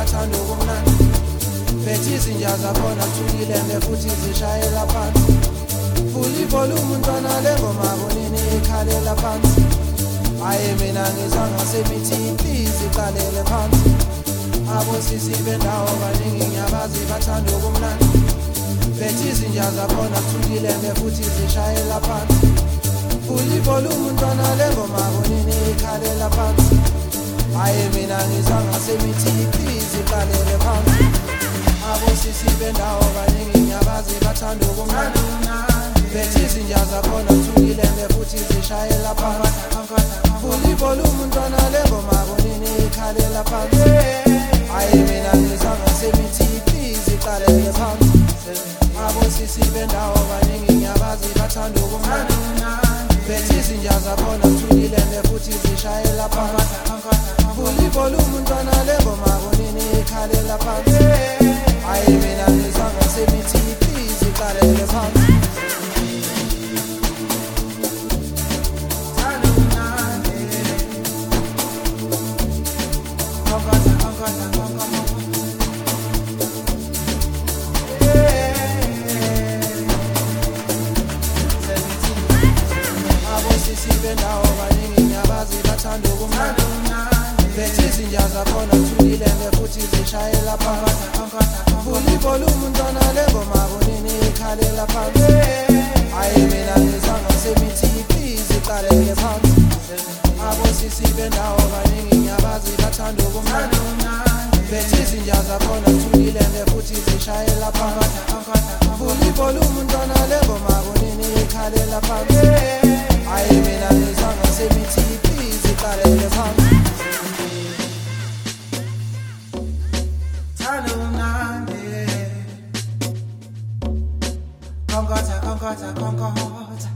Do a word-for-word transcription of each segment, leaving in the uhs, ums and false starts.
bathanda ukumnandi bethi izinja zakhona thukile futhi zishayela phansi full volume umntwana lengoma bonini ikhalela phansi aye mina ngizanga semithi please iqalele phansi abo sisi bendawo baningi ngiyabazi bathanda ukumnandi bethi izinja zakhona thukile futhi zishayela phansi full volume umntwana lengoma bonini ikhalela phansi aye mina ngizanga semithi please iqalele phansi abo sisi bendawo baningi ngiyabazi bathanda ukumnandi bethi izinja zakhona thukile futhi zishayela phansi full volume umntwana lengoma bonini ikhalela phansi aye mina ngizanga semithi please iqalele phansi abo sisi bendawo baningi ngiyabazi bathanda ukumnandi bethi izinja zakhona thukile futhi zishayela phansi full volume umntwana lengoma bonini ikhalela phansi aye mina ngizanga semithi please iqalele phansi bendawo baningi ngiyabazi bathanda ukumnandi bethi izinja zakhona thukile futhi zishayela phansi full volume umntwana lengoma bonini ikhalela phansi aye mina ngizanga semithi please iqalele phansi abo sisi bendawo baningi ngiyabazi bathanda ukumnandi bethi izinja zakhona thukile futhi zishayela phansi full volume umntwana lengoma bonini ikhalela phansi aye mina ngizanga semithi please iqalele phansi thanda umnandi konkotha konkotha konkotha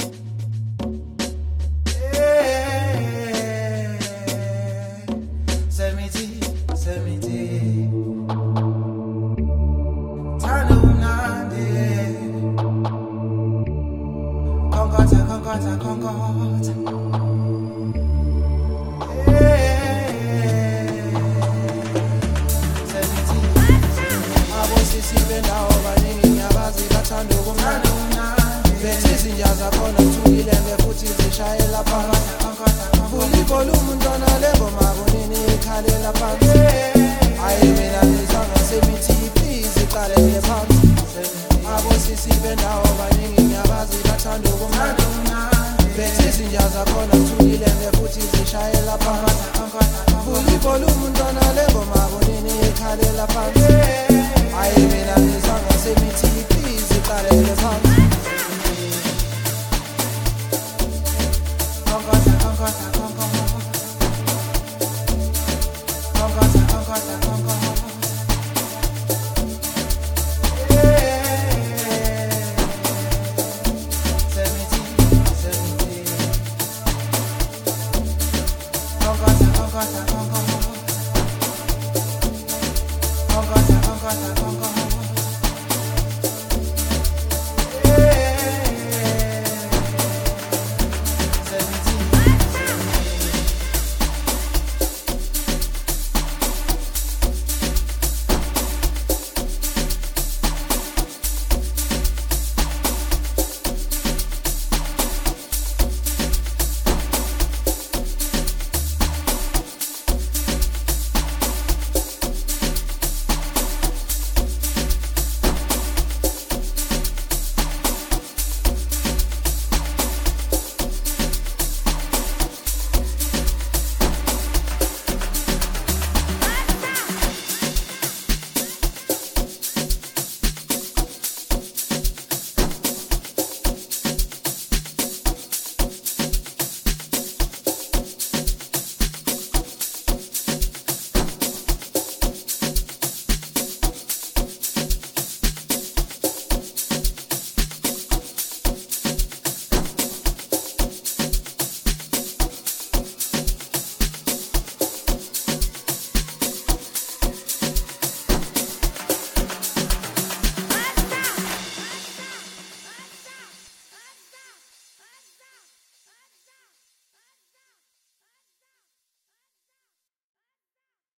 semithi semithi thanda umnandi konkotha konkotha konkotha semithi abo sisi bendawo baningi ngiyabazi bathanda ukumnandi bethi izinja zakhona thukile futhi zishayela phansi full volume umntwana lengoma bonini ikhalela phansi aye mina ngizanga semithi please iqalele phansi abo sisi bendawo baningi ngiyabazi bathanda ukumnandi bethi izinja zakhona thukile futhi zishayela phansi full volume umntwana lengoma bonini ikhalela phansi aye mina ngizanga semithi please iqalele phansi konkotha konkotha konkotha konkotha konkotha konkotha semithi semithi konkotha konkotha konkotha konkotha konkotha konkotha